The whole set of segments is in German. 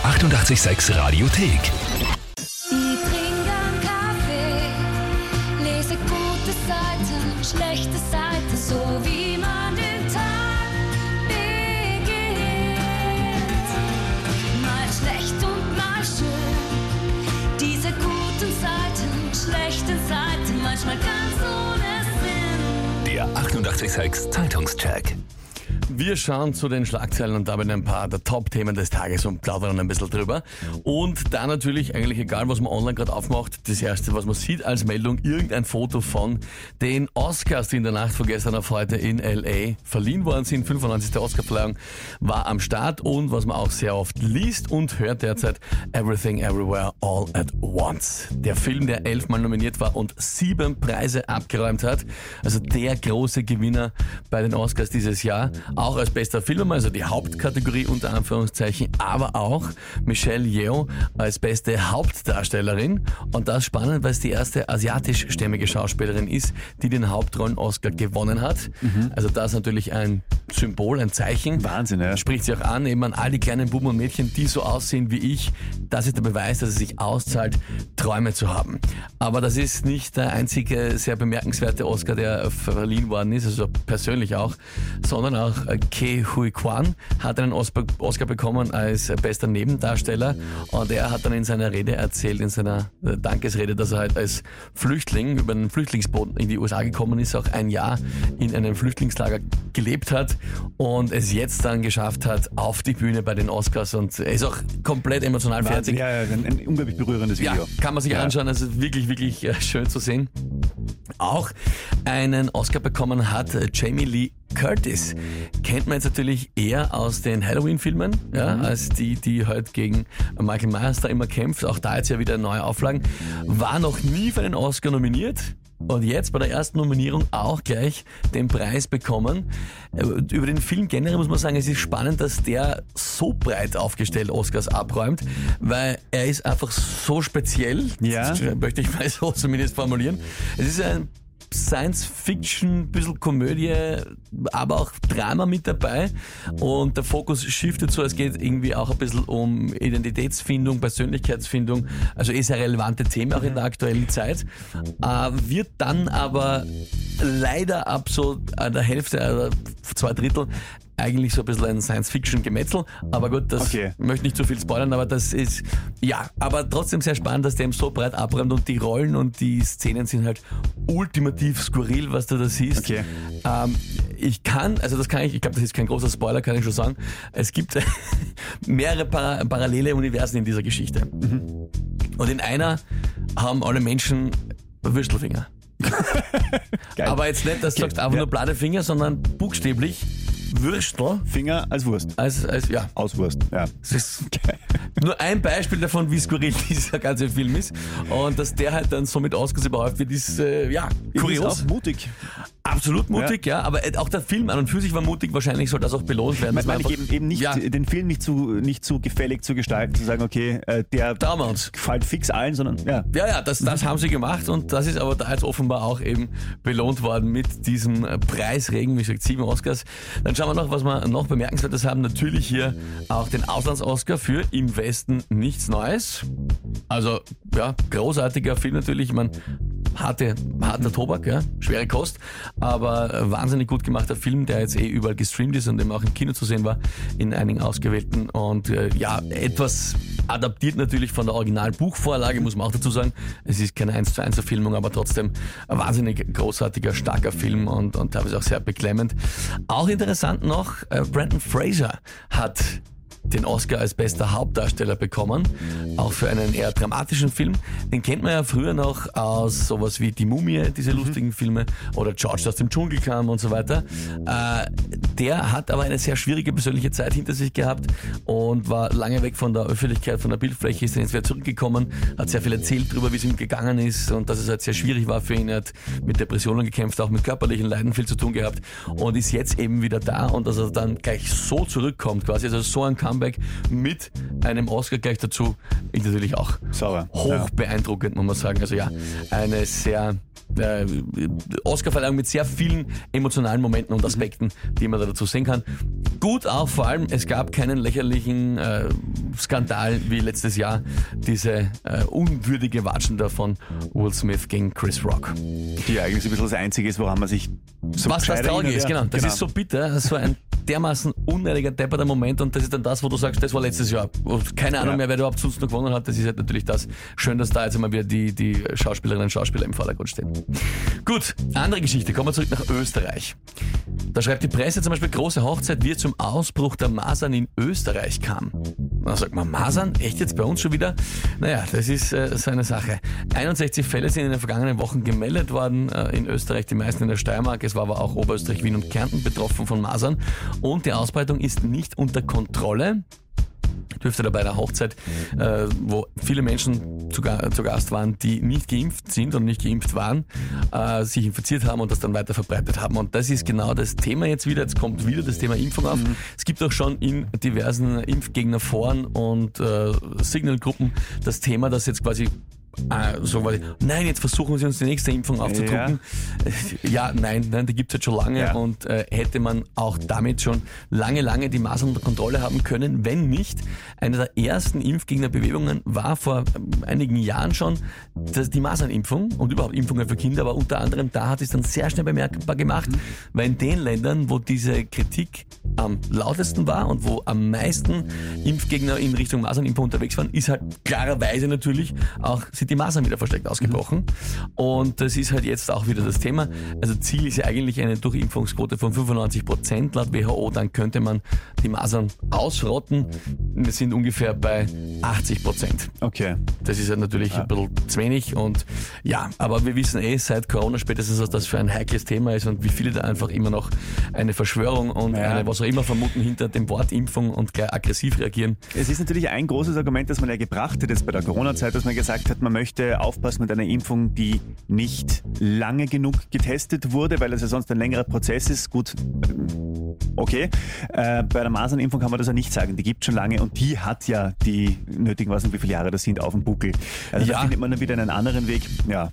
886 Radiothek. Ich trinke einen Kaffee, lese gute Seiten, schlechte Seiten, so wie man den Tag beginnt. Mal schlecht und mal schön, diese guten Seiten, schlechten Seiten, manchmal ganz ohne Sinn. Der 886 Zeitungscheck. Wir schauen zu den Schlagzeilen und damit ein paar der Top-Themen des Tages und plaudern ein bisschen drüber. Und da natürlich eigentlich egal, was man online gerade aufmacht, das erste, was man sieht als Meldung, irgendein Foto von den Oscars, die in der Nacht von gestern auf heute in L.A. verliehen worden sind. 95. Oscarverleihung war am Start und was man auch sehr oft liest und hört derzeit, Everything Everywhere All at Once. Der Film, der 11-mal nominiert war und 7 Preise abgeräumt hat. Also der große Gewinner bei den Oscars dieses Jahr. Auch als bester Film, also die Hauptkategorie unter Anführungszeichen, aber auch Michelle Yeoh als beste Hauptdarstellerin. Und das spannend, weil es die erste asiatischstämmige Schauspielerin ist, die den Hauptrollen-Oscar gewonnen hat. Also das ist natürlich ein Symbol, ein Zeichen. Wahnsinn, ja. Spricht sie auch an, eben an all die kleinen Buben und Mädchen, die so aussehen wie ich. Das ist der Beweis, dass es sich auszahlt, Träume zu haben. Aber das ist nicht der einzige sehr bemerkenswerte Oscar, der verliehen worden ist, also persönlich auch, sondern auch Ke Huy Quan hat einen Oscar bekommen als bester Nebendarsteller und er hat dann in seiner Rede erzählt, in seiner Dankesrede, dass er halt als Flüchtling über einen Flüchtlingsboot in die USA gekommen ist, auch ein Jahr in einem Flüchtlingslager gelebt hat und es jetzt dann geschafft hat auf die Bühne bei den Oscars und er ist auch komplett emotional fertig. Ja, ein unglaublich berührendes Video. Ja, kann man sich anschauen, also wirklich, wirklich schön zu sehen. Auch einen Oscar bekommen hat Jamie Lee Curtis. Kennt man jetzt natürlich eher aus den Halloween-Filmen, ja, als die halt gegen Michael Myers da immer kämpft. Auch da jetzt ja wieder neue Auflagen. War noch nie für einen Oscar nominiert. Und jetzt bei der ersten Nominierung auch gleich den Preis bekommen. Über den Film generell muss man sagen, es ist spannend, dass der so breit aufgestellt Oscars abräumt, weil er ist einfach so speziell, das möchte ich mal so zumindest formulieren. Es ist ein Science-Fiction, bisschen Komödie, aber auch Drama mit dabei und der Fokus shiftet so, es geht irgendwie auch ein bisschen um Identitätsfindung, Persönlichkeitsfindung, also sehr relevante Themen auch in der aktuellen Zeit, wird dann aber leider ab so der Hälfte, 2/3 eigentlich so ein bisschen ein Science-Fiction-Gemetzel, aber gut, das möchte nicht zu viel spoilern, aber das ist, ja, aber trotzdem sehr spannend, dass der eben so breit abräumt und die Rollen und die Szenen sind halt ultimativ skurril, was du da siehst. Ich glaube, das ist kein großer Spoiler, kann ich schon sagen, es gibt mehrere parallele Universen in dieser Geschichte. Und in einer haben alle Menschen Würstelfinger. Aber jetzt nicht, dass du sagst einfach nur blade Finger, sondern buchstäblich Würstel. Finger als Wurst. Als Aus Wurst, ja. Das ist nur ein Beispiel davon, wie skurril dieser ganze Film ist. Und dass der halt dann somit Oscars überhaupt wird, ist, kurios. Ist auch mutig. Absolut mutig, ja. Aber auch der Film an und für sich war mutig. Wahrscheinlich soll das auch belohnt werden. Eben nicht, den Film nicht zu gefällig zu gestalten, zu sagen, okay, der gefällt fix allen, sondern das haben sie gemacht und das ist aber da jetzt offenbar auch eben belohnt worden mit diesem Preisregen, wie gesagt, 7 Oscars. Dann schauen wir noch, was wir noch Bemerkenswertes haben. Natürlich hier auch den Auslands-Oscar für Im Westen nichts Neues. Also, ja, großartiger Film natürlich. Ich meine, harter Tobak, ja, schwere Kost, aber wahnsinnig gut gemachter Film, der jetzt überall gestreamt ist und eben auch im Kino zu sehen war, in einigen ausgewählten und etwas adaptiert natürlich von der Originalbuchvorlage, muss man auch dazu sagen. Es ist keine 1:1 Verfilmung, aber trotzdem ein wahnsinnig großartiger, starker Film und teilweise auch sehr beklemmend. Auch interessant noch, Brendan Fraser hat den Oscar als bester Hauptdarsteller bekommen, auch für einen eher dramatischen Film. Den kennt man ja früher noch aus sowas wie Die Mumie, diese lustigen Filme, oder George, der aus dem Dschungel kam und so weiter. Der hat aber eine sehr schwierige persönliche Zeit hinter sich gehabt und war lange weg von der Öffentlichkeit, von der Bildfläche, ist dann jetzt wieder zurückgekommen, hat sehr viel erzählt darüber, wie es ihm gegangen ist und dass es halt sehr schwierig war für ihn. Er hat mit Depressionen gekämpft, auch mit körperlichen Leiden viel zu tun gehabt und ist jetzt eben wieder da und dass er dann gleich so zurückkommt, quasi, also so ein Comeback mit einem Oscar gleich dazu, ist natürlich auch sauber, hoch beeindruckend, muss man sagen. Also ja, eine sehr Oscar-Verleihung mit sehr vielen emotionalen Momenten und Aspekten, die man da dazu sehen kann. Gut auch vor allem, es gab keinen lächerlichen Skandal wie letztes Jahr, diese unwürdige Watschen da von Will Smith gegen Chris Rock. Die eigentlich so ein bisschen das Einzige ist, woran man sich so was das Traurige ist, genau. Das ist so bitter, so ein dermaßen unnötiger depperter Moment und das ist dann das, wo du sagst, das war letztes Jahr. Und keine Ahnung mehr, wer überhaupt sonst noch gewonnen hat. Das ist halt natürlich das. Schön, dass da jetzt einmal wieder die Schauspielerinnen und Schauspieler im Vordergrund stehen. Gut, andere Geschichte. Kommen wir zurück nach Österreich. Da schreibt die Presse zum Beispiel, große Hochzeit, wie es zum Ausbruch der Masern in Österreich kam. Da sagt man, Masern? Echt jetzt bei uns schon wieder? Naja, das ist so eine Sache. 61 Fälle sind in den vergangenen Wochen gemeldet worden in Österreich, die meisten in der Steiermark. Es war aber auch Oberösterreich, Wien und Kärnten betroffen von Masern. Und die Ausbreitung ist nicht unter Kontrolle. Dürfte da bei der Hochzeit, wo viele Menschen zu Gast waren, die nicht geimpft sind und nicht geimpft waren, sich infiziert haben und das dann weiter verbreitet haben. Und das ist genau das Thema jetzt wieder. Jetzt kommt wieder das Thema Impfung auf. Es gibt auch schon in diversen Impfgegnerforen und Signalgruppen das Thema, dass jetzt quasi nein, jetzt versuchen sie uns die nächste Impfung aufzudrucken. Ja, nein, die gibt es jetzt schon lange und hätte man auch damit schon lange die Masern unter Kontrolle haben können, wenn nicht. Eine der ersten Impfgegnerbewegungen war vor einigen Jahren schon die Masernimpfung und überhaupt Impfungen für Kinder, aber unter anderem da hat es dann sehr schnell bemerkbar gemacht, weil in den Ländern, wo diese Kritik am lautesten war und wo am meisten Impfgegner in Richtung Masernimpfung unterwegs waren, ist halt klarerweise natürlich auch die Masern wieder versteckt ausgebrochen. Und das ist halt jetzt auch wieder das Thema. Also Ziel ist ja eigentlich eine Durchimpfungsquote von 95% laut WHO, dann könnte man die Masern ausrotten. Wir sind ungefähr bei 80%. Okay. Das ist halt natürlich ein bisschen zu wenig und ja, aber wir wissen seit Corona spätestens, was das für ein heikles Thema ist und wie viele da einfach immer noch eine Verschwörung und eine was auch immer vermuten hinter dem Wort Impfung und gleich aggressiv reagieren. Es ist natürlich ein großes Argument, das man ja gebracht hat jetzt bei der Corona-Zeit, dass man gesagt hat, man möchte aufpassen mit einer Impfung, die nicht lange genug getestet wurde, weil es ja sonst ein längerer Prozess ist. Gut, okay. Bei der Masernimpfung kann man das ja nicht sagen. Die gibt es schon lange und die hat ja die nötigen, was und wie viele Jahre das sind, auf dem Buckel. Also da findet man dann wieder einen anderen Weg. Ja.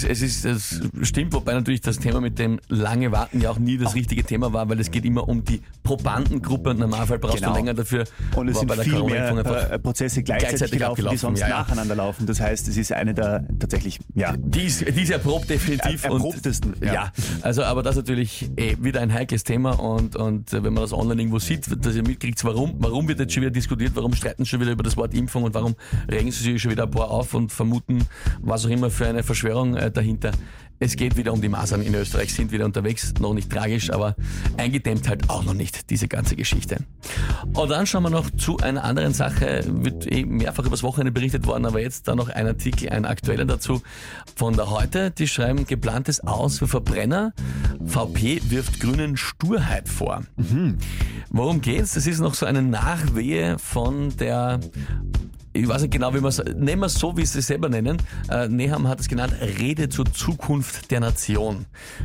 Es stimmt, wobei natürlich das Thema mit dem lange Warten ja auch nie das richtige Thema war, weil es geht immer um die Probandengruppe und im Normalfall brauchst du länger dafür. Und es sind viel mehr Prozesse gleichzeitig gelaufen, die sonst nacheinander laufen. Das heißt, es ist eine der tatsächlich, Die ist erprobt definitiv. Erprobtesten. Ja, also aber das ist natürlich wieder ein heikles Thema und wenn man das online irgendwo sieht, dass ihr mitkriegt, warum wird jetzt schon wieder diskutiert, warum streiten sie schon wieder über das Wort Impfung und warum regen sie sich schon wieder ein paar auf und vermuten, was auch immer für eine Verschwörung dahinter. Es geht wieder um die Masern in Österreich, sind wieder unterwegs, noch nicht tragisch, aber eingedämmt halt auch noch nicht, diese ganze Geschichte. Und dann schauen wir noch zu einer anderen Sache, wird mehrfach übers Wochenende berichtet worden, aber jetzt da noch ein Artikel, ein aktueller dazu von der Heute, die schreiben, geplantes Aus für Verbrenner, VP wirft Grünen Sturheit vor. Worum geht's? Das ist noch so eine Nachwehe von der... Ich weiß nicht genau, wie man es nennen wir es so, wie sie es selber nennen. Nehammer hat es genannt, Rede zur Zukunft der Nation.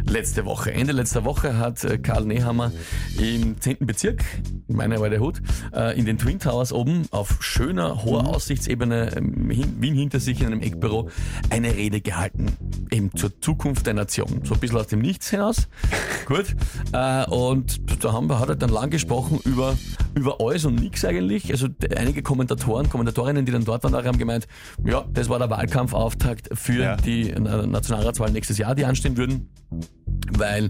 Ende letzter Woche hat Karl Nehammer im 10. Bezirk, meine alte Hut, in den Twin Towers oben auf schöner, hoher Aussichtsebene, Wien hinter sich in einem Eckbüro, eine Rede gehalten. Eben zur Zukunft der Nation. So ein bisschen aus dem Nichts hinaus. Gut. Und da hat er dann lang gesprochen über alles und nichts eigentlich. Also einige Kommentatorinnen, die dann dort waren, haben gemeint, ja, das war der Wahlkampfauftakt für die Nationalratswahl nächstes Jahr, die anstehen würden. Weil,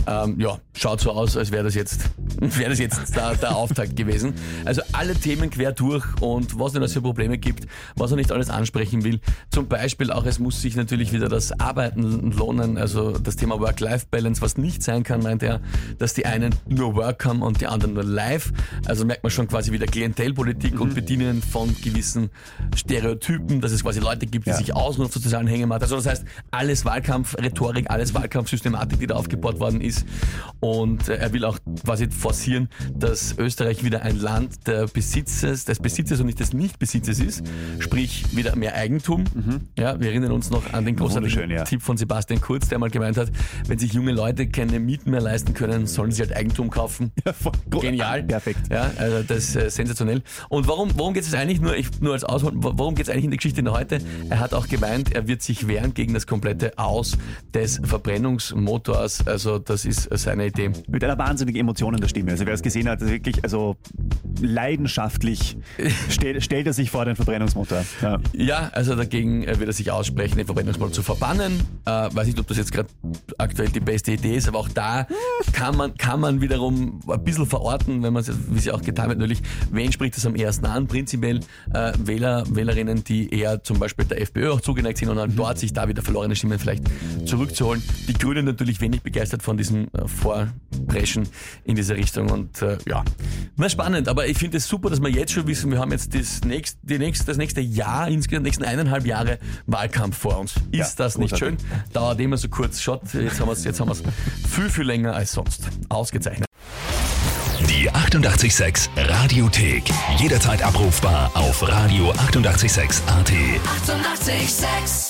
schaut so aus, als wäre das jetzt der Auftakt gewesen. Also alle Themen quer durch und was denn es für Probleme gibt, was er nicht alles ansprechen will. Zum Beispiel auch, es muss sich natürlich wieder das Arbeiten lohnen, also das Thema Work-Life-Balance, was nicht sein kann, meint er, dass die einen nur Work haben und die anderen nur Life. Also merkt man schon quasi wieder Klientelpolitik und Bedienen von gewissen Stereotypen, dass es quasi Leute gibt, die sich ausruhen auf sozialen Hängematten. Also das heißt, alles Wahlkampf-Rhetorik, alles Wahlkampfsystematik, die wieder aufgebaut worden ist. Und er will auch quasi forcieren, dass Österreich wieder ein Land des Besitzes und nicht des Nichtbesitzes ist. Sprich, wieder mehr Eigentum. Ja, wir erinnern uns noch an den großartigen Tipp von Sebastian Kurz, der mal gemeint hat, wenn sich junge Leute keine Mieten mehr leisten können, sollen sie halt Eigentum kaufen. Ja, genial. Perfekt. Ja, also das ist sensationell. Und worum geht es eigentlich, nur als Ausholen, worum geht es eigentlich in der Geschichte heute? Er hat auch gemeint, er wird sich wehren gegen das komplette Aus des Verbrennungsmotors. Also das ist seine Idee. Mit einer wahnsinnigen Emotion in der Stimme. Also wer es gesehen hat, wirklich leidenschaftlich stellt er sich vor den Verbrennungsmotor. Ja, also dagegen wird er sich aussprechen, den Verbrennungsmotor zu verbannen. Weiß nicht, ob das jetzt gerade aktuell die beste Idee ist, aber auch da kann man wiederum ein bisschen verorten, wenn man es, wie sie auch getan wird, natürlich, wen spricht das am ersten an? Prinzipiell Wählerinnen, die eher zum Beispiel der FPÖ auch zugeneigt sind und dann dort sich da wieder verlorene Stimmen vielleicht zurückzuholen. Die Grünen natürlich wenig begeistert von diesem Vorpreschen in diese Richtung und war spannend, aber ich finde es super, dass wir jetzt schon wissen, wir haben jetzt das nächste Jahr, insgesamt die nächsten 1,5 Jahre Wahlkampf vor uns. Ist das nicht schön? Dauert immer so kurz, jetzt haben wir es viel, viel länger als sonst. Ausgezeichnet. Die 88,6 Radiothek. Jederzeit abrufbar auf radio886.at. 88,6.